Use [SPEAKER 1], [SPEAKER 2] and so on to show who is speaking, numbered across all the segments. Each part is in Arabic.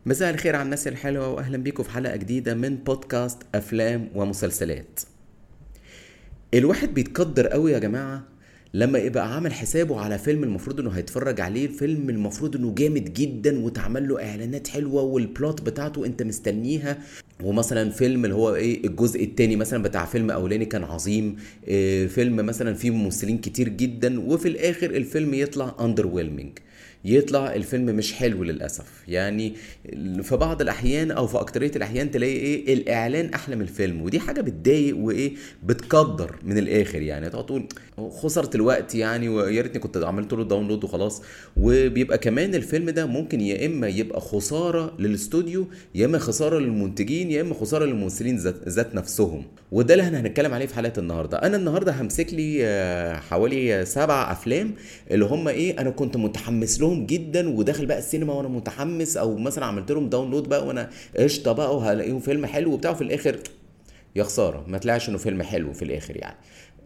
[SPEAKER 1] مساء الخير على الناس الحلوة وأهلا بيكم في حلقة جديدة من بودكاست أفلام ومسلسلات. الواحد بيتقدر قوي يا جماعة لما يبقى عامل حسابه على فيلم المفروض انه هيتفرج عليه. الفيلم المفروض انه جامد جدا وتعمل له اعلانات حلوة والبلوت بتاعته انت مستنيها، ومثلا فيلم اللي هو ايه الجزء التاني مثلا بتاع فيلم اولاني كان عظيم، إيه فيلم مثلا فيه ممثلين كتير جدا، وفي الاخر الفيلم يطلع underwhelming، يطلع الفيلم مش حلو للاسف يعني. في بعض الاحيان او في اكترية الاحيان تلاقي ايه الاعلان احلى من الفيلم، ودي حاجه بتضايق وايه بتقدر من الاخر يعني. تقعد تقول خسرت الوقت يعني، ويا ريتني كنت عملت له داونلود وخلاص. وبيبقى كمان الفيلم ده ممكن يا اما يبقى خساره للاستوديو، يا اما خساره للمنتجين، يا اما خساره للممثلين ذات نفسهم. وده اللي احنا هنتكلم عليه في حلقه النهارده. انا النهارده همسك لي حوالي 7 افلام اللي هم ايه انا كنت متحمس لهم جدا وداخل بقى السينما وانا متحمس، او مثلا عملت لهم داونلود بقى وانا قشطه بقى وهلاقيهم فيلم حلو وبتاع، وفي الاخر يا خساره ما طلعش انه فيلم حلو في الاخر يعني.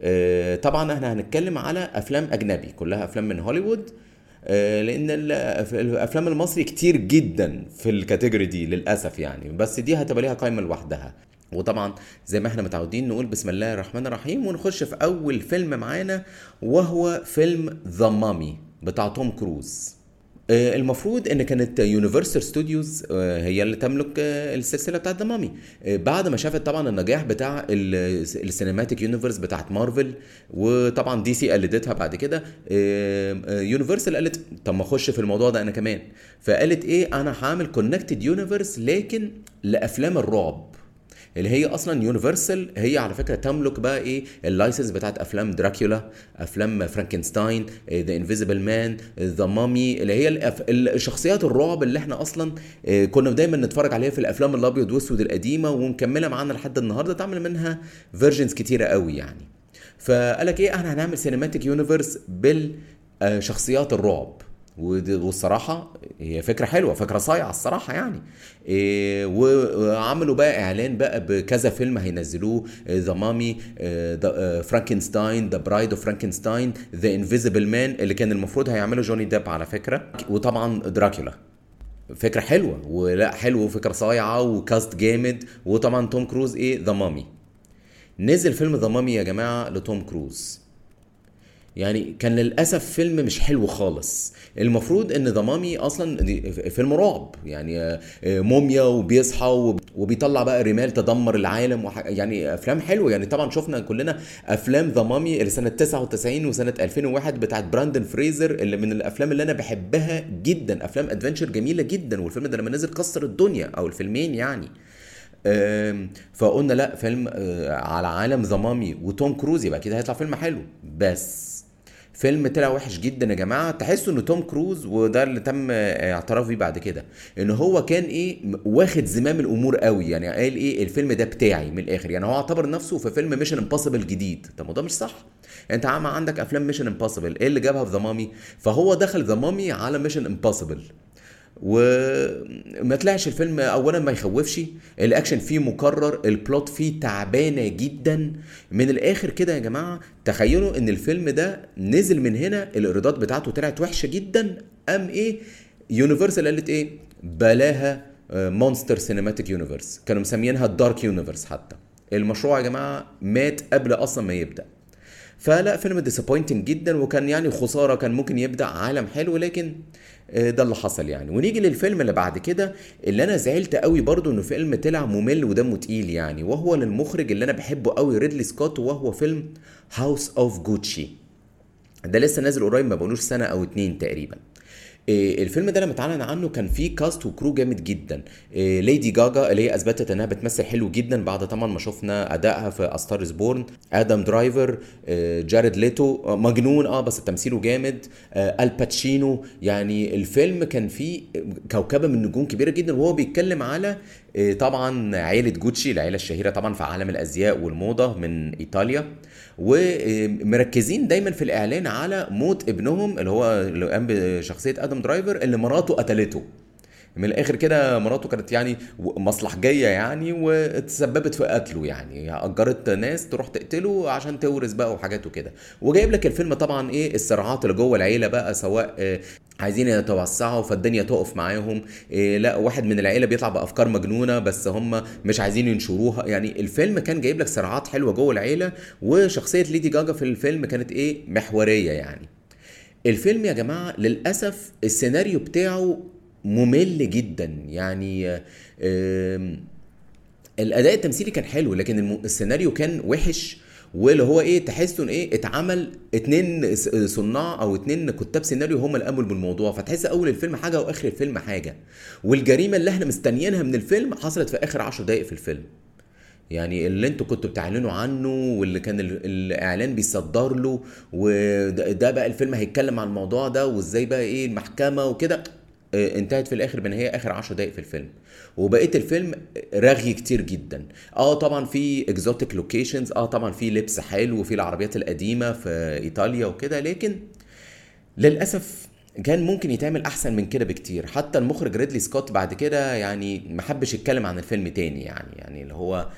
[SPEAKER 1] طبعا احنا هنتكلم على افلام اجنبي، كلها افلام من هوليوود. لان الافلام المصري كتير جدا في الكاتيجوري دي للاسف يعني، بس دي هتبقى ليها قائمه لوحدها. وطبعا زي ما احنا متعودين نقول بسم الله الرحمن الرحيم ونخش في اول فيلم معانا، وهو فيلم ذا مامي بتاع توم كروز. المفروض ان كانت يونيفرسال ستوديوز هي اللي تملك السلسله بتاعت ذا مامي، بعد ما شافت طبعا النجاح بتاع السينماتيك يونيفرس بتاعت مارفل، وطبعا دي سي قلدتها بعد كده. يونيفرسال قالت طب ما اخش في الموضوع ده انا كمان، فقالت ايه انا هعمل كونكتد يونيفرس لكن لافلام الرعب، اللي هي اصلا يونيفرسال هي على فكره تملك بقى ايه اللايسنس بتاعت افلام دراكولا، افلام فرانكنستاين، ذا انفيزبل مان، ذا مامي، اللي هي الشخصيات الرعب اللي احنا اصلا كنا دايما نتفرج عليها في الافلام الابيض واسود القديمه ومكمله معانا لحد النهارده، تعمل منها فيرجنز كتيره قوي يعني. فقالك ايه احنا هنعمل سينماتيك يونيفرس بالشخصيات الرعب. والصراحة هي فكرة حلوة، فكرة صايعة الصراحة يعني. وعملوا بقى اعلان بقى بكذا فيلم هينزلوه، ذا مامي، فرانكنستاين، ذا برايد اوف فرانكنستاين، ذا انفيزبل مان اللي كان المفروض هيعمله جوني ديب على فكرة، وطبعا دراكولا. فكرة حلوة ولا حلوة وفكرة صايعة وكاست جامد، وطبعا توم كروز ايه ذا مامي. نزل فيلم ذا مامي يا جماعة لتوم كروز، يعني كان للاسف فيلم مش حلو خالص. المفروض ان ذا مامي اصلا فيلم رعب يعني، موميا وبيصحى وبيطلع بقى رمال تدمر العالم يعني افلام حلوه يعني. طبعا شفنا كلنا افلام ذا مامي اللي سنه 99 وسنه 2001 بتاعت براندن فريزر، اللي من الافلام اللي انا بحبها جدا، افلام ادفنتشر جميله جدا، والفيلم ده لما نزل كسر الدنيا، او الفيلمين يعني. فقلنا لا فيلم على عالم ذا مامي وتوم كروز يبقى كده هيطلع فيلم حلو، بس فيلم طلع وحش جدا يا جماعه. تحسوا ان توم كروز، وده اللي تم اعتراف بيه بعد كده، ان هو كان ايه واخد زمام الامور قوي يعني. قال ايه الفيلم ده بتاعي من الاخر يعني، هو اعتبر نفسه في فيلم ميشن امبوسيبل جديد. طب ده مش صح، انت عم عندك افلام ميشن امبوسيبل، ايه اللي جابها في ذا مامي؟ فهو دخل ذا مامي على ميشن امبوسيبل، وما طلعش الفيلم. اولا ما يخوفش، الاكشن فيه مكرر، البلوت فيه تعبانه جدا من الاخر كده يا جماعه. تخيلوا ان الفيلم ده نزل من هنا الايرادات بتاعته طلعت وحشه جدا، ام ايه يونيفرسال قالت ايه بلاها مونستر سينماتيك يونيفرس، كانوا مسمينها الدارك يونيفرس. حتى المشروع يا جماعه مات قبل اصلا ما يبدا. فلا فيلم ديسابوينتنج جدا، وكان يعني خساره، كان ممكن يبدا عالم حلو، لكن ده اللي حصل يعني. ونيجي للفيلم اللي بعد كده اللي انا زعلت قوي برضو انه فيلم طلع ممل ودمه تقيل يعني، وهو للمخرج اللي انا بحبه قوي ريدلي سكوت، وهو فيلم هاوس اوف جوتشي. ده لسه نازل قريب، ما بقولوش سنه او 2 تقريبا. الفيلم ده لما اتعلن عنه كان فيه كاست وكرو جامد جدا. ليدي جاجا اللي هي اثبتت انها بتمثل حلو جدا بعد طبعا ما شفنا ادائها في استار بورن، ادم درايفر، جاريد ليتو مجنون بس تمثيله جامد، الباتشينو. يعني الفيلم كان فيه كوكبه من نجوم كبيره جدا، وهو بيتكلم على طبعا عائله جوتشي، العائله الشهيره طبعا في عالم الازياء والموضه من ايطاليا. ومركزين دايما في الاعلان على موت ابنهم اللي هو اللي قام بشخصيه ادم درايفر اللي مراته قتلته. من الاخر كده مراته كانت يعني مصلحجيه يعني، وتسببت في قتله، يعني اجرت ناس تروح تقتله عشان تورث بقى وحاجات وكده. وجايب لك الفيلم طبعا ايه الصراعات اللي جوه العيله بقى، سواء عايزين يتوسعوا فالدنيا تقف معاهم، إيه لا واحد من العيله بيطلع بافكار مجنونه بس هم مش عايزين ينشروها. يعني الفيلم كان جايب لك صراعات حلوه جوه العيله، وشخصيه ليدي جاجا في الفيلم كانت ايه محوريه يعني. الفيلم يا جماعه للاسف السيناريو بتاعه ممل جدا يعني. الاداء التمثيلي كان حلو لكن السيناريو كان وحش. واللي هو ايه تحسوا ان ايه اتعمل اتنين صناع او اتنين كتاب سيناريو هم اللي قاموا بالموضوع، فتحس اول الفيلم حاجه واخر الفيلم حاجه. والجريمه اللي احنا مستنيينها من الفيلم حصلت في اخر 10 دقائق في الفيلم. يعني اللي انتوا كنتوا بتعلنوا عنه واللي كان الاعلان بيصدر له، وده بقى الفيلم هيتكلم عن الموضوع ده وازاي بقى ايه المحكمه وكده، انتهت في الاخر بنهايه اخر 10 دقائق في الفيلم. وبقيه الفيلم رغي كتير جدا. طبعا في اكزوتيك لوكيشنز، طبعا في لبس حلو وفي العربيات القديمه في ايطاليا وكده، لكن للاسف كان ممكن يتعمل احسن من كده بكتير. حتى المخرج ريدلي سكوت بعد كده يعني ما حبش يتكلم عن الفيلم تاني، يعني اللي هو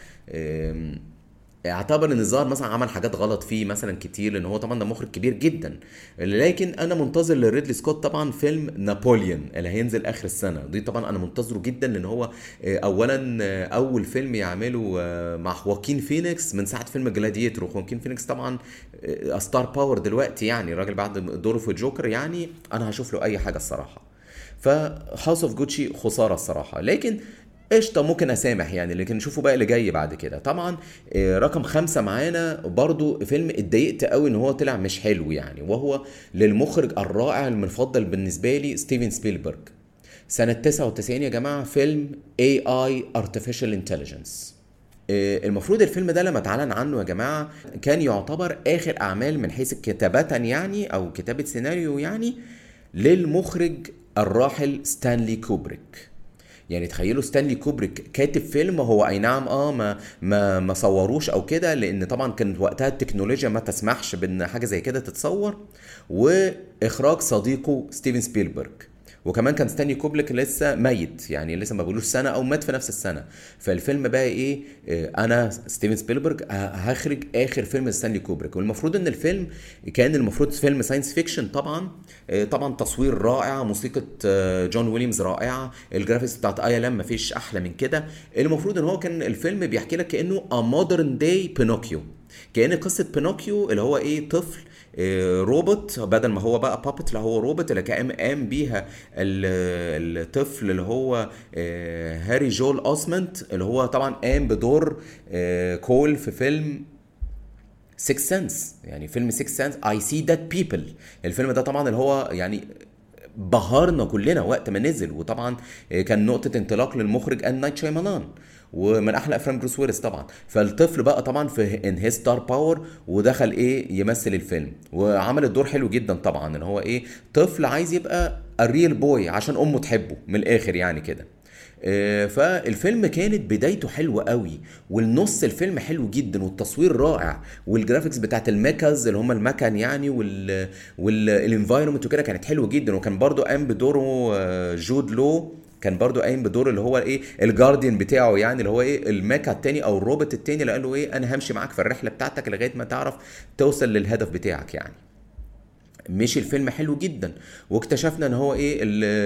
[SPEAKER 1] اعتبر ان الظاهر مثلا عمل حاجات غلط فيه مثلا كتير، لان هو طبعا ده مخرج كبير جدا. لكن انا منتظر لريدلي سكوت طبعا فيلم نابوليون اللي هينزل اخر السنه دي، طبعا انا منتظره جدا لان هو اولا اول فيلم يعمله مع خواكين فينيكس من ساعه فيلم جلاديتور. وخواكين فينيكس طبعا ستار باور دلوقتي، يعني الراجل بعد دوره في جوكر يعني انا هشوف له اي حاجه الصراحه. فهاوس اوف جوتشي خساره الصراحه، لكن قشطة ممكن اسامح يعني. لكن نشوفوا بقى اللي جاي بعد كده. طبعا رقم 5 معانا برضو فيلم اتضايقت قوي ان هو طلع مش حلو يعني، وهو للمخرج الرائع المفضل بالنسبة لي ستيفن سبيلبرج. سنة 99 يا جماعة، فيلم AI Artificial Intelligence. المفروض الفيلم ده لما اتعلن عنه يا جماعة كان يعتبر اخر اعمال من حيث كتابة يعني او كتابة سيناريو يعني للمخرج الراحل ستانلي كوبريك. يعني تخيلوا ستانلي كوبريك كاتب فيلم، هو اي نعم ما صوروش او كده، لان طبعا كانت وقتها التكنولوجيا ما تسمحش بان حاجه زي كده تتصور، واخراج صديقه ستيفن سبيلبرج. وكمان كان ستانلي كوبريك لسه ميت، يعني لسه ما بقولوش سنه او مات في نفس السنه. فالفيلم بقى ايه، انا ستيفن سبيلبرج هخرج اخر فيلم ستانلي كوبريك. والمفروض ان الفيلم كان المفروض فيلم ساينس فيكشن طبعا. طبعا تصوير رائع، موسيقى جون ويليامز رائعه، الجرافيكس بتاعت اي لام مفيش احلى من كده. المفروض ان هو كان الفيلم بيحكي لك كانه مودرن داي بينوكيو، كأن قصة بينوكيو اللي هو ايه طفل روبوت، بدل ما هو بقى بابت لا هو روبوت اللي قام بيها الطفل اللي هو هاري جول اوسمنت، اللي هو طبعا قام بدور كول في فيلم 6 سنس. يعني فيلم 6 سنس اي سي ذات بيبل. الفيلم ده طبعا اللي هو يعني بهرنا كلنا وقت ما نزل، وطبعا كان نقطة انطلاق للمخرج ان نايت شايمالان، ومن احلى افلام بروس ويلس طبعا. فالطفل بقى طبعا في ان هيز ستار باور، ودخل ايه يمثل الفيلم، وعمل الدور حلو جدا طبعا. ان هو ايه طفل عايز يبقى الريل بوي عشان امه تحبه من الاخر يعني كده. فالفيلم كانت بدايته حلوة قوي، والنص الفيلم حلو جدا، والتصوير رائع، والجرافيكس بتاعت الميكاز اللي هم المكن يعني والانفايرمنت وكده كانت حلوة جدا. وكان برضو قام بدوره جود لو، كان برضو قايم بدور اللي هو ايه الجارديان بتاعه، يعني اللي هو ايه الميكا التاني او الروبوت التاني اللي قال له ايه انا همشي معاك في الرحلة بتاعتك لغاية ما تعرف توصل للهدف بتاعك يعني. مشي الفيلم حلو جدا، واكتشفنا ان هو ايه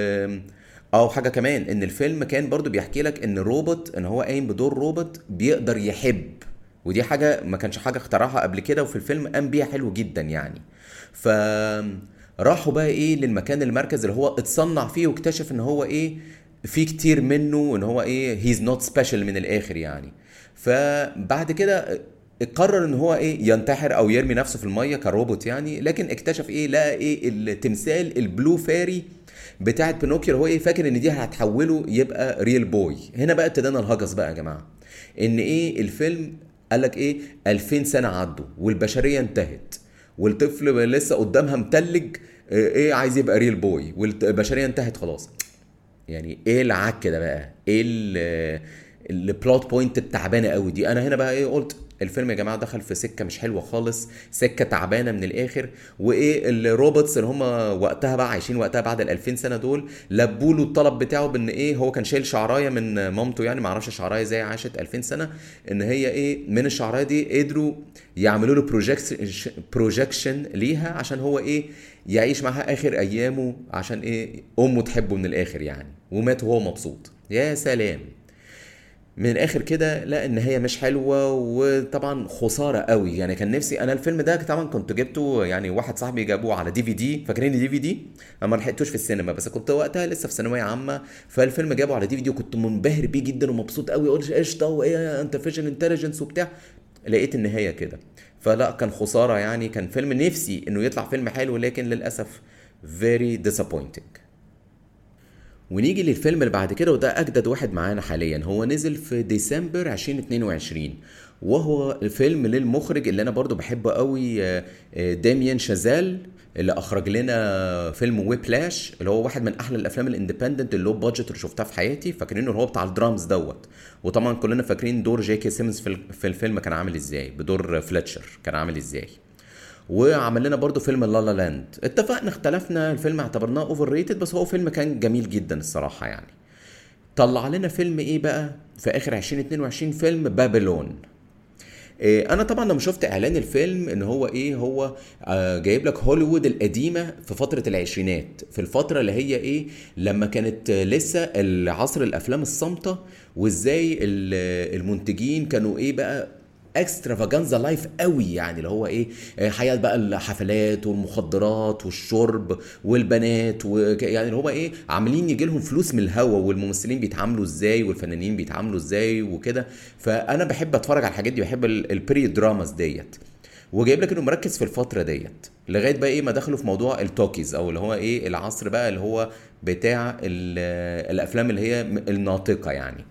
[SPEAKER 1] حاجه كمان، ان الفيلم كان برضو بيحكي لك ان روبوت، ان هو قايم بدور روبوت بيقدر يحب، ودي حاجه ما كانش حاجه اخترعها قبل كده، وفي الفيلم قام بيها حلو جدا يعني. ف راحوا بقى ايه للمكان المركز اللي هو اتصنع فيه، واكتشف ان هو ايه في كتير منه، وان هو ايه هيز نوت سبيشال من الاخر يعني. فبعد كده قرر ان هو ايه ينتحر او يرمي نفسه في الميه كروبوت يعني. لكن اكتشف ايه لقى ايه التمثال البلو فاري بتاعت بينوكيو، هو ايه فاكر ان دي هتحوله يبقى ريل بوي. هنا بقى ابتدينا الهجس بقى يا جماعه، ان ايه الفيلم قال لك ايه 2000 سنه عدوا والبشريه انتهت، والطفل لسه قدامها متلج ايه عايز يبقى ريل بوي، والبشريه انتهت خلاص. يعني ايه العك ده بقى، ايه البلوت بوينت التعبانه قوي دي. انا هنا بقى ايه قلت الفيلم يا جماعه دخل في سكه مش حلوه خالص، سكه تعبانه من الاخر. وايه الروبوتس اللي هم وقتها بقى عايشين وقتها بعد ال 2000 سنه دول، لبوا له الطلب بتاعه بان ايه هو كان شايل شعرايه من مامته، يعني ما اعرفش شعرايه ازاي عاشت 2000 سنه، ان هي ايه من الشعرايه دي قدروا يعملوا له بروجكشن ليها عشان هو ايه يعيش معاها اخر ايامه، عشان ايه امه تحبه من الاخر يعني، ومات وهو مبسوط. يا سلام. من الاخر كده لا النهايه مش حلوه، وطبعا خساره قوي يعني. كان نفسي انا الفيلم ده طبعا كنت جبته، يعني واحد صاحبي جابوه على DVD، فاكرين DVD؟ انا ما لحقتوش في السينما، بس كنت وقتها لسه في ثانويه عامه، فالفيلم جابه على DVD وكنت منبهر بيه جدا ومبسوط قوي، قلت قشطه وايه انترفيشن انتليجنس وبتاع. لقيت النهايه كده، فلا كان خساره يعني. كان فيلم نفسي انه يطلع فيلم حلو، لكن للاسف very disappointing. ونيجي للفيلم اللي بعد كده، وده اجدد واحد معانا حاليا، هو نزل في ديسمبر 2022، وهو الفيلم للمخرج اللي انا برضو بحبه قوي، داميان شازال، اللي اخرج لنا فيلم ويبلاش، اللي هو واحد من احلى الافلام الاندبندنت اللي لو بادجت اللي شفتها في حياتي. فاكرينه اللي هو بتاع الدرامز دوت. وطبعا كلنا فاكرين دور جاكي سيمنز في الفيلم كان عامل ازاي، بدور فليتشر كان عامل ازاي. وعمل لنا برضو فيلم لا لا لاند، اتفقنا اختلفنا، الفيلم اعتبرناه اوفر ريتد، بس هو فيلم كان جميل جدا الصراحة يعني. طلع لنا فيلم ايه بقى في اخر 2022؟ فيلم بابلون. انا طبعا لما شفت اعلان الفيلم ان هو ايه هو جايب لك هوليوود القديمه في فتره العشرينات، في الفتره اللي هي ايه لما كانت لسه العصر الافلام الصامته، وازاي المنتجين كانوا ايه بقى اكسترافاجانزا لايف قوي، يعني اللي هو ايه حياه بقى الحفلات والمخدرات والشرب والبنات يعني اللي هو ايه عاملين يجي لهم فلوس من الهوا، والممثلين بيتعاملوا ازاي والفنانين بيتعاملوا ازاي وكده. فانا بحب اتفرج على الحاجات دي، بحب البري دراماز ديت. وجايب لك انه مركز في الفتره ديت لغايه بقى ايه ما دخلوا في موضوع التوكيز، او اللي هو ايه العصر بقى اللي هو بتاع الافلام اللي هي الناطقه يعني.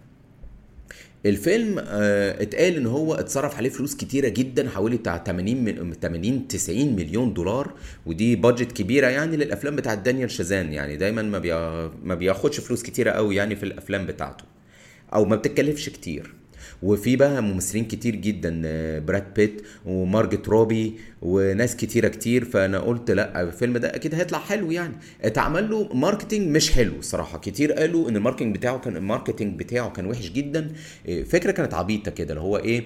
[SPEAKER 1] الفيلم اتقال ان هو اتصرف عليه فلوس كتيره جدا، حوالي بتاع 80 90 مليون دولار، ودي بادجت كبيره يعني للافلام بتاعت دانيال شازان. يعني دايما ما بياخدش فلوس كتيره قوي يعني في الافلام بتاعته، او ما بتتكلفش كتير. وفي بقى ممثلين كتير جدا، براد بيت ومارجت روبي وناس كتيره كتير. فانا قلت لا الفيلم ده اكيد هيطلع حلو يعني. اتعمل له ماركتنج مش حلو الصراحه، كتير قالوا ان الماركتنج بتاعه كان وحش جدا. فكره كانت عبيطه كده اللي هو ايه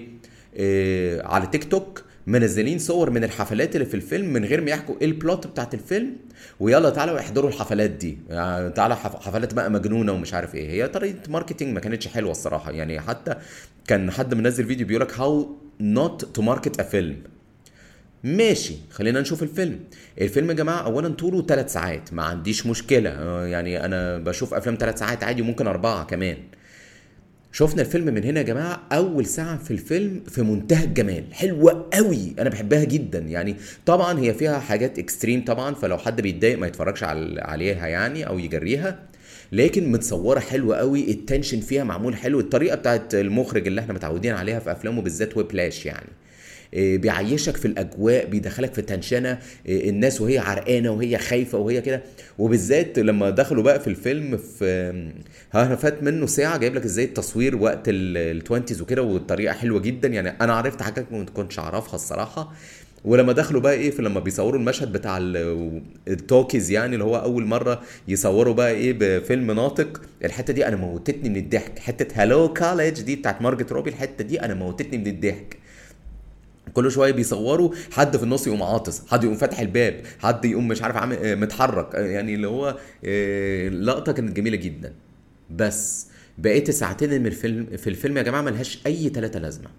[SPEAKER 1] على تيك توك منزلين صور من الحفلات اللي في الفيلم من غير ما يحكوا ايه البلوت بتاعت الفيلم، ويلا تعالوا احضروا الحفلات دي يعني، تعالى حفلات بقى مجنونه ومش عارف ايه. هي طريقه ماركتينج ما كانتش حلوه الصراحه يعني. حتى كان حد منزل فيديو بيقولك هاو نوت تو ماركت ا فيلم. ماشي خلينا نشوف الفيلم. الفيلم يا جماعه اولا طوله 3 ساعات، ما عنديش مشكله يعني انا بشوف افلام 3 ساعات عادي، وممكن 4 كمان. شفنا الفيلم من هنا يا جماعه، اول ساعه في الفيلم في منتهى الجمال، حلوه قوي انا بحبها جدا يعني. طبعا هي فيها حاجات اكستريم طبعا، فلو حد بيتضايق ما يتفرجش عليها يعني او يجريها، لكن متصوره حلوه قوي، التنشن فيها معمول حلو، الطريقه بتاعت المخرج اللي احنا متعودين عليها في افلامه بالذات ويبلاش يعني. بيعيشك في الاجواء، بيدخلك في تنشنه، الناس وهي عرقانه وهي خايفه وهي كده. وبالذات لما دخلوا بقى في الفيلم في ها فات منه ساعه، جايب لك ازاي التصوير وقت التوينتيز وكده، والطريقه حلوه جدا يعني. انا عرفت حاجات ما كنتش اعرفها الصراحه. ولما دخلوا بقى ايه في لما بيصوروا المشهد بتاع التوكيز، يعني اللي هو اول مره يصوروا بقى ايه بفيلم ناطق، الحته دي انا موتتني من الضحك. حته هالو كوليدج دي بتاعت مارجت روبي، الحته دي انا موتتني من الضحك. كل شويه بيصوروا حد في النص يقوم عاطس، حد يقوم فاتح الباب، حد يقوم مش عارف عامل متحرك، يعني اللي هو لقطه كانت جميله جدا. بس بقيت ساعتين من الفيلم في الفيلم يا جماعه ملهاش اي 3 لازمه.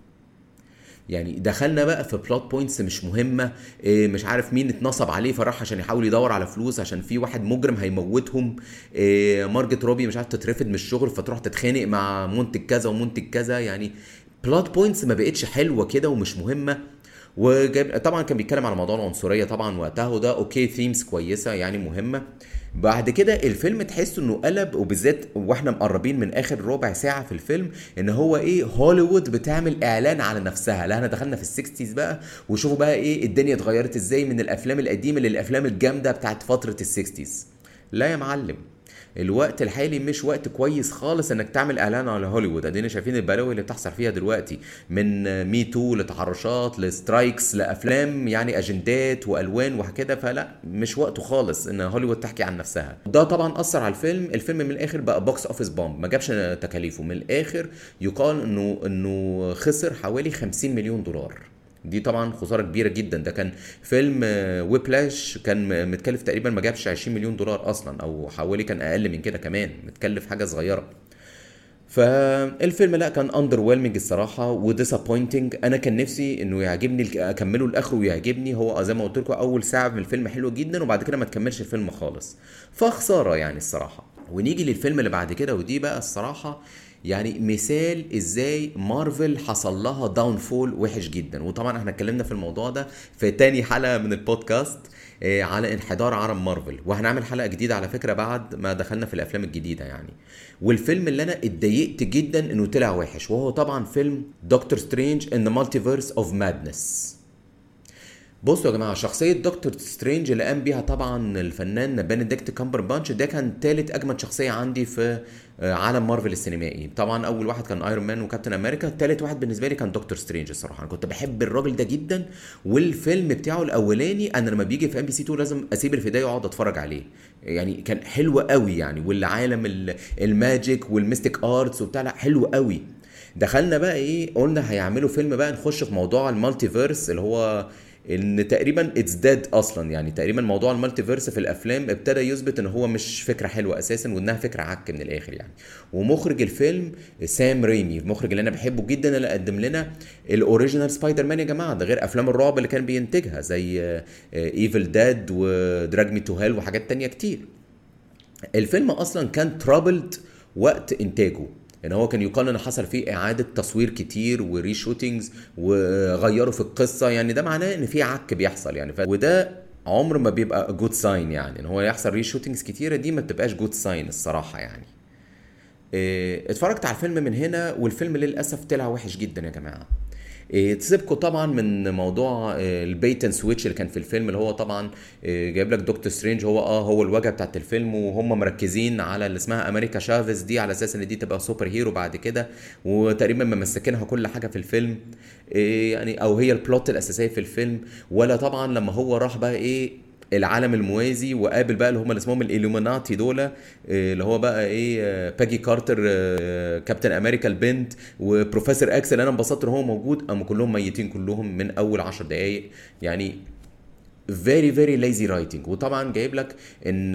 [SPEAKER 1] يعني دخلنا بقى في بلوت بوينتس مش مهمه، مش عارف مين اتنصب عليه فراح عشان يحاول يدور على فلوس عشان في واحد مجرم هيموتهم، مارجت روبي مش عارف تترفد من الشغل فتروح تتخانق مع منتج كذا ومنتج كذا يعني. بلوت بوينتس ما بقتش حلوه كده ومش مهمه. وجاب طبعا كان بيتكلم على موضوع العنصريه طبعا وقتها، وده اوكي ثيمز كويسه يعني مهمه. بعد كده الفيلم تحس انه قلب، وبالذات واحنا مقربين من اخر ربع ساعه في الفيلم، ان هو ايه هوليوود بتعمل اعلان على نفسها. لا احنا دخلنا في السكستيز بقى، وشوفوا بقى ايه الدنيا اتغيرت ازاي من الافلام القديمه للافلام الجامده بتاعت فتره السكستيز. لا يا معلم، الوقت الحالي مش وقت كويس خالص انك تعمل اعلان على هوليوود. ادينا شايفين البلاوي اللي بتحصل فيها دلوقتي، من مي تو لتحرشات لسترايكس لافلام يعني اجندات والوان وكده. فلا مش وقته خالص ان هوليوود تحكي عن نفسها. ده طبعا اثر على الفيلم من الاخر بقى بوكس اوفيس بومب، ما جابش تكاليفه من الاخر. يقال انه خسر حوالي 50 مليون دولار. دي طبعا خساره كبيره جدا. ده كان فيلم ويبلاش كان متكلف تقريبا ما جابش 20 مليون دولار اصلا، او حوالي كان اقل من كده كمان، متكلف حاجه صغيره. فالفيلم لا كان اندر ويلمنج الصراحه وديسابوينتنج. انا كان نفسي انه يعجبني اكمله لاخره ويعجبني. هو زي ما قلت لكم اول ساعه من الفيلم حلو جدا، وبعد كده ما تكملش الفيلم خالص، فخساره يعني الصراحه. ونيجي للفيلم اللي بعد كده، ودي بقى الصراحه يعني مثال ازاي مارفل حصل لها داون فول وحش جدا. وطبعا احنا اتكلمنا في الموضوع ده في تاني حلقه من البودكاست على انحدار عالم مارفل، وهنعمل حلقه جديده على فكره بعد ما دخلنا في الافلام الجديده يعني. والفيلم اللي انا اتضايقت جدا انه طلع وحش، وهو طبعا فيلم دكتور سترينج ان ذا مالتيفيرس اوف مادنس. بصوا يا جماعه، شخصيه دكتور سترينج اللي قام بيها طبعا الفنان بنديكت كامبرباتش، ده كان تالت اجمد شخصيه عندي في عالم مارفل السينمائي. طبعا اول واحد كان ايرون مان وكابتن امريكا، تالت واحد بالنسبه لي كان دكتور سترينج. الصراحه انا كنت بحب الراجل ده جدا، والفيلم بتاعه الاولاني انا لما بيجي في ام بي سي 2 لازم اسيب الفدايه واقعد اتفرج عليه. يعني كان حلو قوي يعني، والعالم الماجيك والميستيك ارتس وبتاع، لا حلو قوي. دخلنا بقى ايه، قلنا هيعملوا فيلم بقى نخش في موضوع المالتيفيرس، اللي هو ان تقريبا اتس ديد اصلا. يعني تقريبا موضوع المالتيفيرس في الافلام ابتدى يثبت ان هو مش فكره حلوه اساسا، وانها فكره عك من الاخر يعني. ومخرج الفيلم سام ريمي، المخرج اللي انا بحبه جدا، اللي قدم لنا الاوريجينال سبايدر مان يا جماعه. ده غير افلام الرعب اللي كان بينتجها زي ايفل ديد ودراج مي تو هيل وحاجات تانية كتير. الفيلم اصلا كان ترابلد وقت انتاجه، ان هو كان يقال ان حصل فيه اعاده تصوير كتير وريشوتينجز وغيروا في القصه. يعني ده معناه ان في عك بيحصل يعني. وده عمر ما بيبقى جود ساين يعني، ان هو يحصل ريشوتينجز كتيره، دي ما بتبقاش جود ساين الصراحه يعني. اتفرجت على الفيلم من هنا، والفيلم للاسف طلع وحش جدا يا جماعه. تسيبكم طبعا من موضوع البيت اند سويتش اللي كان في الفيلم، اللي هو طبعا جايب لك دكتور سترينج هو الواجهه بتاعت الفيلم، وهم مركزين على اللي اسمها امريكا شافيز دي على اساس ان دي تبقى سوبر هيرو بعد كده، وتقريبا ممسكينها كل حاجه في الفيلم يعني، او هي البلوت الاساسيه في الفيلم. ولا طبعا لما هو راح بقى ايه العالم الموازي وقابل بقى اللي هم اللي اسمهم الالوميناتي دول، اللي هو بقى ايه باجي كارتر كابتن امريكا البنت وبروفيسور اكس اللي انا انبسطت ان هو موجود، قاموا كلهم ميتين كلهم من اول 10 دقايق يعني. very very lazy writing. وطبعا جايب لك ان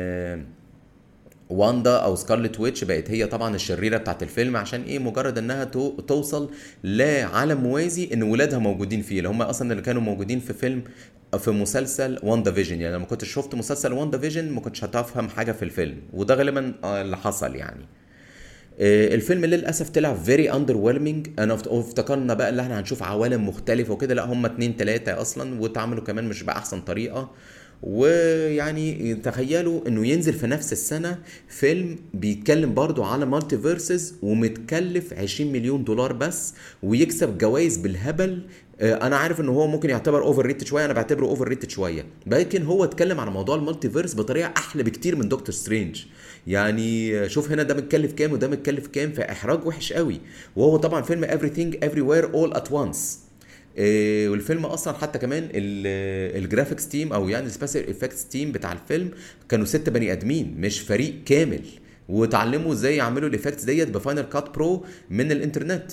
[SPEAKER 1] واندا او سكارلت ويتش بقت هي طبعا الشريره بتاعت الفيلم، عشان ايه؟ مجرد انها توصل لعالم موازي ان ولادها موجودين فيه، اللي هم اصلا اللي كانوا موجودين في مسلسل واندا فيجن. يعني لما كنت شفت مسلسل واندا فيجن ما كنتش هتفهم حاجه في الفيلم، وده غالبا اللي حصل يعني. الفيلم للاسف طلع فيري اندر ويلمنج. انا افتكرنا بقى ان احنا هنشوف عوالم مختلفه وكده، لا هم 2-3 اصلا، واتعملوا كمان مش باحسن طريقه. ويعني تخيلوا انه ينزل في نفس السنه فيلم بيتكلم برضو على مالتي فيرسز ومتكلف 20 مليون دولار بس، ويكسب جوائز بالهبل. انا عارف ان هو ممكن يعتبر اوفر ريتد شويه، انا بعتبره اوفر ريتد شويه، لكن هو اتكلم على موضوع المالتي فيرس بطريقه احلى بكتير من دكتور سترينج. يعني شوف هنا ده متكلف كام وده متكلف كام، فاحراج وحش قوي. وهو طبعا فيلم everything everywhere all at once. والفيلم اصلا حتى كمان الجرافيكس تيم او يعني السبيشال افكتس تيم بتاع الفيلم كانوا 6 بني ادمين مش فريق كامل، وتعلموا ازاي يعملوا الايفكتس ديت بفاينل كات برو من الانترنت.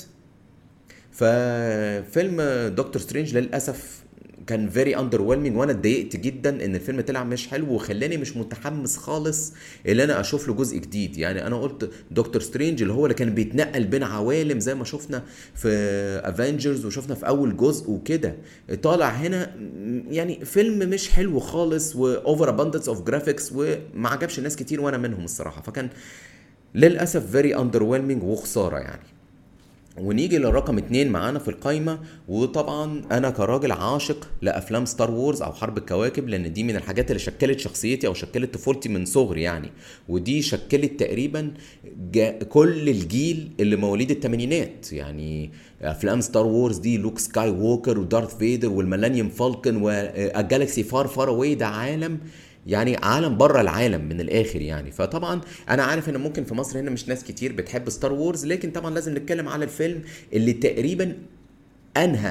[SPEAKER 1] ففيلم دكتور سترينج للاسف كان فيري اندر ويلمينج، وانا اتضايقت جدا ان الفيلم طلع مش حلو، وخلاني مش متحمس خالص ان انا اشوف له جزء جديد. يعني انا قلت دكتور سترينج اللي هو اللي كان بيتنقل بين عوالم زي ما شفنا في افنجرز وشفنا في اول جزء وكده، طالع هنا يعني فيلم مش حلو خالص، واوفر اباندنس اوف جرافيكس، وما عجبش الناس كتير وانا منهم الصراحه. فكان للاسف فيري اندر ويلمينج وخساره يعني. ونيجي للرقم 2 معانا في القايمة، وطبعا انا كراجل عاشق لافلام ستار وورز او حرب الكواكب، لان دي من الحاجات اللي شكلت شخصيتي او شكلت طفولتي من صغري يعني. ودي شكلت تقريبا كل الجيل اللي مواليد الثمانينات يعني. افلام ستار وورز دي لوك سكاي ووكر ودارث فيدر والميلانيوم فالكون والجالكسي فار فار اواي، ده عالم يعني عالم بره العالم من الاخر يعني. فطبعا انا عارف ان ممكن في مصر هنا مش ناس كتير بتحب ستار وورز، لكن طبعا لازم نتكلم على الفيلم اللي تقريبا انهى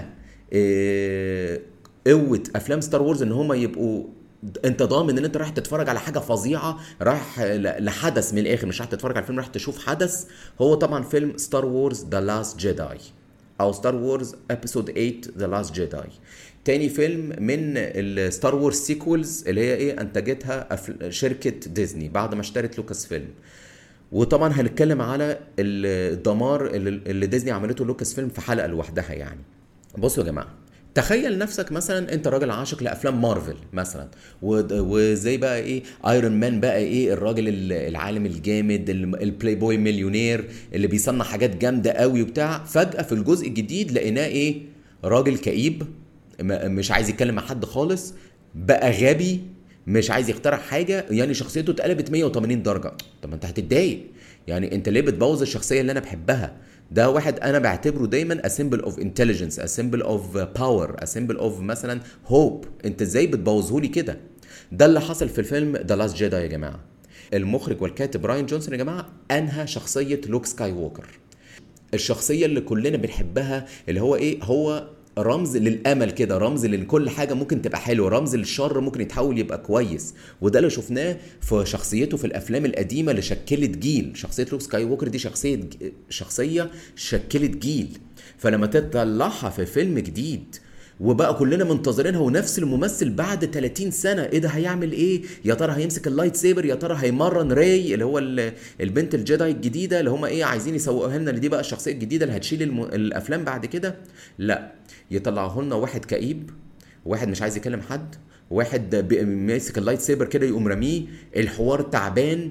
[SPEAKER 1] آه، قوه افلام ستار وورز ان هم يبقوا انت ضامن ان انت رايح تتفرج على حاجه فظيعه، رايح لحدث من الاخر، مش رايح تتفرج على فيلم، رايح تشوف حدث. هو طبعا فيلم ستار وورز ذا لاست جيداي، او ستار وورز ابيسود 8 ذا لاست جيداي. تاني فيلم من الستار وورز سيكولز اللي هي ايه انتجتها شركه ديزني بعد ما اشترت لوكاس فيلم. وطبعا هنتكلم على الدمار اللي ديزني عملته لوكاس فيلم في حلقه لوحدها يعني. بصوا يا جماعه، تخيل نفسك مثلا انت راجل عاشق لافلام مارفل مثلا، وزي بقى ايه ايرون مان، بقى ايه الراجل العالم الجامد البلاي بوي مليونير اللي بيصنع حاجات جامده قوي وبتاع. فجاه في الجزء الجديد لقيناه ايه؟ راجل كئيب، مش عايز يتكلم مع حد خالص، بقى غبي، مش عايز يخترع حاجه، يعني شخصيته اتقلبت 180 درجه. طب ما انت هتتضايق يعني، انت ليه بتبوظ الشخصيه اللي انا بحبها؟ ده واحد انا بعتبره دايما a symbol of intelligence, a symbol of power, a symbol of مثلا hope. انت ازاي بتبوظهولي كده؟ ده اللي حصل في الفيلم ذا لاست جيداي يا جماعه. المخرج والكاتب راين جونسون يا جماعه انهى شخصيه لوك سكاي ووكر، الشخصيه اللي كلنا بنحبها، اللي هو ايه، هو رمز للامل كده، رمز لكل حاجه ممكن تبقى حلوه، رمز للشر ممكن يتحول يبقى كويس. وده اللي شفناه في شخصيته في الافلام القديمه اللي شكلت جيل. شخصيه لوك سكاي ووكر دي شخصيه شكلت جيل. فلما تطلعها في فيلم جديد وبقى كلنا منتظرينها، ونفس الممثل بعد 30 سنة، ايه ده هيعمل ايه؟ يا ترى هيمسك اللايت سيبر؟ يا ترى هيمرن راي اللي هو البنت الجداي الجديدة اللي هم ايه عايزين يسوقوها لنا، اللي دي بقى الشخصية الجديدة اللي هتشيل الافلام بعد كده؟ لا، يطلعوا لنا واحد كئيب، واحد مش عايز يكلم حد، واحد ماسك اللايت سيبر كده يقوم رميه، الحوار تعبان.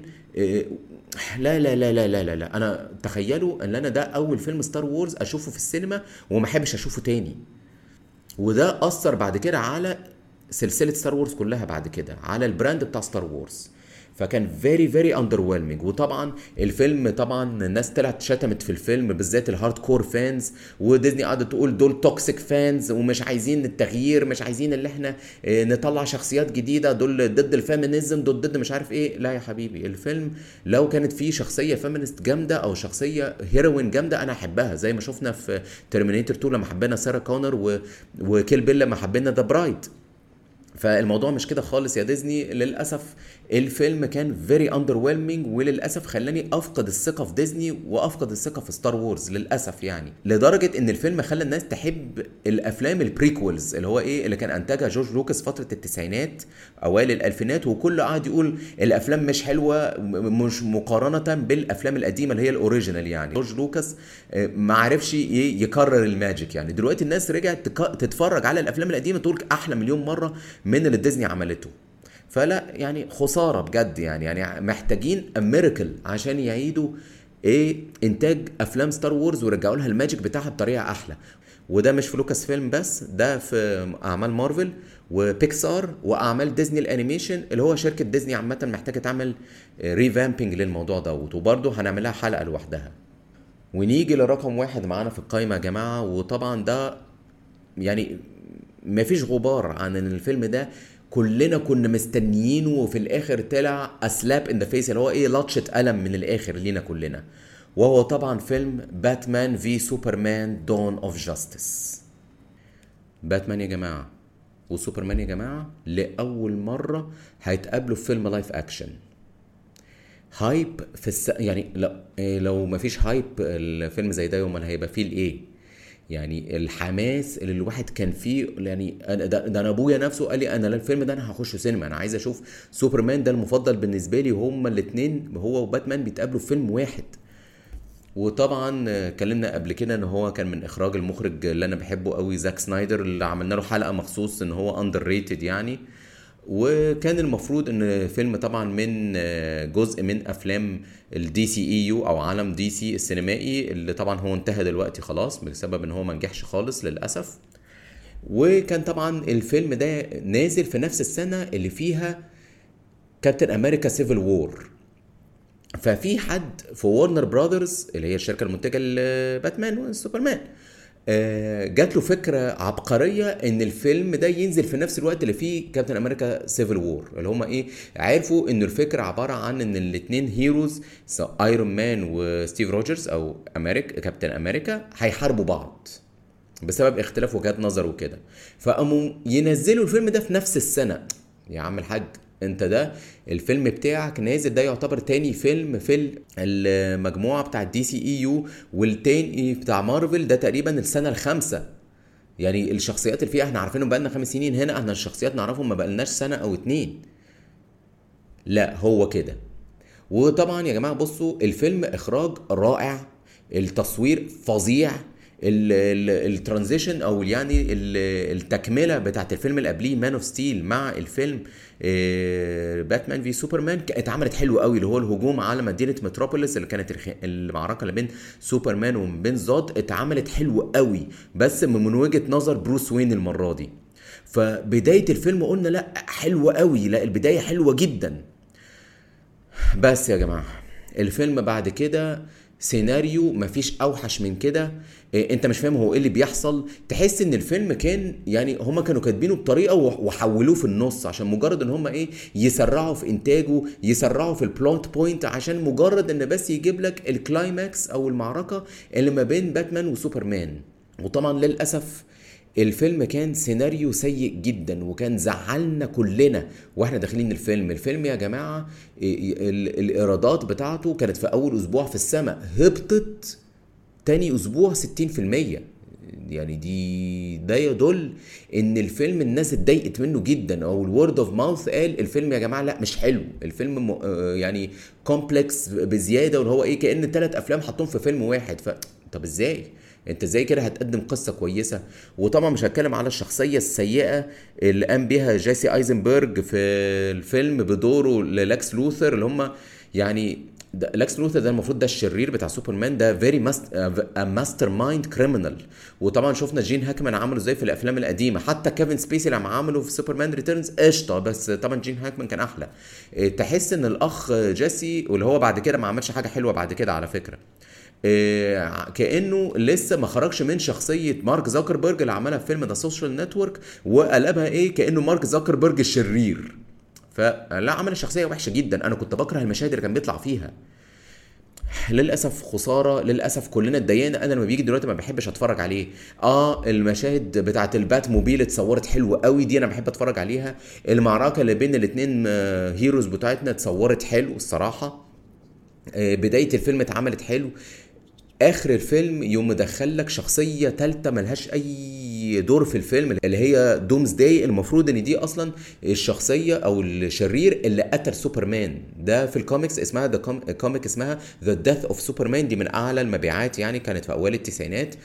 [SPEAKER 1] لا لا لا لا لا لا لا، انا تخيلوا ان انا ده اول فيلم ستار وورز اشوفه في السينما وما احبش اشوفه تاني. وده اثر بعد كده على سلسله ستار وورز كلها، بعد كده على البراند بتاع ستار وورز. فكان فيري فيري اندر ويلمنج. وطبعا الفيلم طبعا الناس طلعت شتمت في الفيلم، بالذات الهارد كور فانز، وديزني قعدت تقول دول توكسيك فانز ومش عايزين التغيير، مش عايزين اللي احنا نطلع شخصيات جديده، دول ضد الفيمينيزم، دول ضد مش عارف ايه. لا يا حبيبي، الفيلم لو كانت فيه شخصيه فيمينست جامده او شخصيه هيروين جامده انا احبها، زي ما شفنا في ترمينيتور 2 لما حبينا سارة كونر، وكيل بيل لما حبينا ذا برايد. فالموضوع مش كده خالص يا ديزني للاسف. الفيلم كان فيري اندر ويلمنج، وللاسف خلاني افقد الثقه في ديزني وافقد الثقه في ستار وورز للاسف يعني. لدرجه ان الفيلم خلى الناس تحب الافلام البريكولز اللي هو ايه اللي كان انتجها جورج لوكاس فتره التسعينات اوائل الالفينات، وكل قاعد يقول الافلام مش حلوه مش مقارنه بالافلام القديمه اللي هي الاوريجينال. يعني جورج لوكاس ما عرفش يكرر الماجيك. يعني دلوقتي الناس رجعت تتفرج على الافلام القديمه تقول احلى مليون مره من اللي ديزني عملته. فلا يعني خساره بجد يعني محتاجين اميركل عشان يعيدوا ايه انتاج افلام ستار وورز ويرجعوا لها الماجيك بتاعها بطريقه احلى. وده مش في لوكاس فيلم بس، ده في اعمال مارفل وبيكسار واعمال ديزني الانيميشن اللي هو شركه ديزني عامه محتاجه تعمل ريفامبنج للموضوع دوت، وبرده هنعملها حلقه لوحدها. ونيجي لرقم واحد معانا في القائمه يا جماعه، وطبعا ده يعني مفيش غبار عن ان الفيلم ده كلنا كنا مستنيينه، وفي الاخر طلع اسلاب ان ذا فيس اللي هو ايه لطشه قلم من الاخر لينا كلنا. وهو طبعا فيلم باتمان في سوبرمان دون اوف جاستس. باتمان يا جماعه وسوبرمان يا جماعه لاول مره هيتقابلوا في فيلم لايف اكشن. هايب في يعني لو مفيش هايب الفيلم زي ده امال هيبقى فيه الايه؟ يعني الحماس اللي الواحد كان فيه. يعني ده انا ابويا نفسه قال لي انا الفيلم ده انا هخشه سينما، انا عايز اشوف سوبرمان ده المفضل بالنسبه لي، وهما الاثنين هو وباتمان بيتقابلوا في فيلم واحد. وطبعا اتكلمنا قبل كده ان هو كان من اخراج المخرج اللي انا بحبه قوي زاك سنايدر، اللي عملنا له حلقه مخصوص ان هو اندر ريتد يعني. وكان المفروض ان فيلم طبعا من جزء من افلام الدي سي اي يو او عالم دي سي السينمائي، اللي طبعا هو انتهى دلوقتي خلاص بسبب ان هو ما نجحش خالص للاسف. وكان طبعا الفيلم ده نازل في نفس السنه اللي فيها كابتن امريكا سيفل وور. ففي حد في وارنر براذرز اللي هي الشركه المنتجه لباتمان وسوبرمان جات له فكره عبقريه ان الفيلم ده ينزل في نفس الوقت اللي فيه كابتن امريكا سيفل وور، اللي هم ايه، عرفوا ان الفكره عباره عن ان الاثنين هيروز ايرون مان وستيف روجرز او امريكا كابتن امريكا هيحاربوا بعض بسبب اختلاف وجهات نظر وكده، فقاموا ينزلوا الفيلم ده في نفس السنه. يا عم الحاج، انت ده الفيلم بتاعك نازل، ده يعتبر تاني فيلم في المجموعه بتاع دي سي اي يو، والتاني بتاع مارفل ده تقريبا السنه الخامسه. يعني الشخصيات اللي فيها احنا عارفينهم بقالنا 5 سنين، هنا احنا الشخصيات نعرفهم ما بقالناش سنه او 2. لا هو كده. وطبعا يا جماعه بصوا، الفيلم اخراج رائع، التصوير فظيع، الترانزيشن او يعني التكمله بتاعت الفيلم اللي قبليه مان اوف ستيل مع الفيلم باتمان في سوبرمان اتعملت حلو قوي، اللي هو الهجوم على مدينه متروبوليس اللي كانت المعركه اللي بين سوبرمان وبين زود، اتعملت حلو قوي بس من وجهه نظر بروس وين المره دي. فبدايه الفيلم قلنا لا حلوه قوي، لا البدايه حلوه جدا. بس يا جماعة الفيلم بعد كده سيناريو مفيش اوحش من كده. انت مش فاهم هو ايه اللي بيحصل، تحس ان الفيلم كان يعني هما كانوا كاتبينه بطريقه وحولوه في النص عشان مجرد ان هما ايه، يسرعوا في انتاجه، يسرعوا في البلوت بوينت، عشان مجرد ان بس يجيب لك الكلايماكس او المعركه اللي ما بين باتمان وسوبرمان. وطبعا للاسف الفيلم كان سيناريو سيء جدا، وكان زعلنا كلنا واحنا داخلين الفيلم يا جماعة. الايرادات بتاعته كانت في اول اسبوع في السماء، هبطت تاني اسبوع 60%. يعني ده يدل ان الفيلم الناس اتضايقت منه جدا، او الورد اوف ماوث قال الفيلم يا جماعه لا مش حلو، الفيلم يعني كومبلكس بزياده، واللي هو ايه كأن 3 افلام حطوهم في فيلم واحد. طب ازاي انت ازاي كده هتقدم قصه كويسه؟ وطبعا مش هتكلم على الشخصيه السيئه اللي قام بيها جيسي ايزنبرج في الفيلم بدوره للاكس لوثر، اللي هم يعني لاكس لوثر ده المفروض ده الشرير بتاع سوبرمان، ده فيري ماستر مايند كريمنال. وطبعا شفنا جين هاكمان عمله ازاي في الافلام القديمه، حتى كيفن سبيسي لما عمله في سوبرمان ريتيرنز قشطه، بس طبعا جين هاكمان كان احلى. تحس ان الاخ جيسي، واللي هو بعد كده ما عملش حاجه حلوه بعد كده على فكره، كانه لسه ما خرجش من شخصيه مارك زوكربيرج اللي عملها في فيلم ذا سوشيال نتورك، وقلبها ايه كانه مارك زوكربيرج الشرير. فلا، عمل شخصيه وحشه جدا، انا كنت بكره المشاهد اللي كان بيطلع فيها. للاسف خساره، للاسف كلنا اتضايقنا. انا لما بيجي دلوقتي ما بحبش اتفرج عليه. المشاهد بتاعه البات موبيل اتصورت حلوه قوي، دي انا بحب اتفرج عليها. المعركه اللي بين الاثنين هيروز بتاعتنا اتصورت حلو الصراحه. بدايه الفيلم اتعملت حلو. اخر الفيلم يوم مدخل لك شخصيه ثالثه ملهاش اي دور في الفيلم، اللي هي دومز داي، المفروض ان دي اصلا الشخصيه او الشرير اللي قتل سوبرمان. ده في الكوميكس اسمها كوميك اسمها ذا ديث اوف سوبرمان، دي من اعلى المبيعات يعني، كانت في اوائل التسعينات.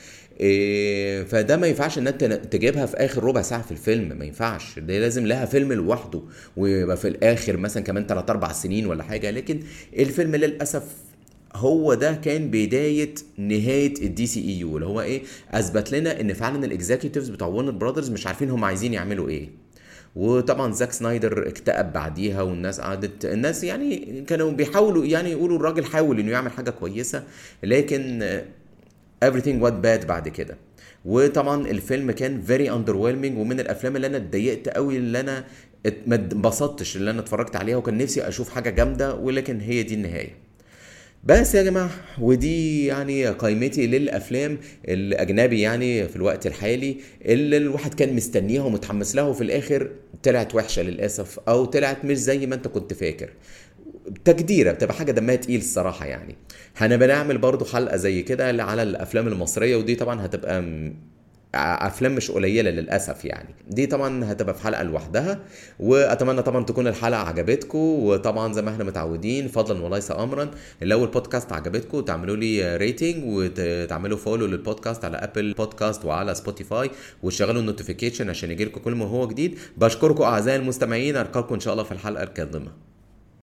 [SPEAKER 1] فده ما ينفعش ان انت تجيبها في اخر ربع ساعه في الفيلم، ما ينفعش، ده لازم لها فيلم لوحده ويبقى في الاخر مثلا كمان 3 4 سنين ولا حاجه. لكن الفيلم للاسف هو ده كان بدايه نهايه الدي سي اي يو، اللي هو ايه، اثبت لنا ان فعلا الاكزيكتيفز بتوع ورنر براذرز مش عارفين هم عايزين يعملوا ايه. وطبعا زاك سنايدر اكتئب بعديها، والناس قعدت، الناس يعني كانوا بيحاولوا يعني يقولوا الراجل حاول انه يعمل حاجه كويسه، لكن everything went bad بعد كده. وطبعا الفيلم كان very underwhelming، ومن الافلام اللي انا اتضايقت قوي، اللي انا ما اتبسطتش اللي انا اتفرجت عليها، وكان نفسي اشوف حاجه جامده، ولكن هي دي النهايه. بس يا جماعة، ودي يعني قائمتي للأفلام الأجنبي يعني في الوقت الحالي اللي الواحد كان مستنيها ومتحمس لها، وفي الآخر طلعت وحشة للأسف، أو طلعت مش زي ما أنت كنت فاكر. تجديرة بتبقى حاجة دمها تقيل الصراحة يعني. هنبقى نعمل برضو حلقة زي كده على الأفلام المصرية، ودي طبعا هتبقى افلام مش قليله للاسف يعني، دي طبعا هتبقى في حلقه لوحدها. واتمنى طبعا تكون الحلقه عجبتكم، وطبعا زي ما احنا متعودين فضلا وليس امرا، لو البودكاست عجبتكم تعملوا لي ريتنج، وتعملوا فولو للبودكاست على ابل بودكاست وعلى سبوتيفاي، وتشغلوا النوتيفيكيشن عشان يجيلكم كل ما هو جديد. بشكركم اعزائي المستمعين، القاكم ان شاء الله في الحلقه القادمه.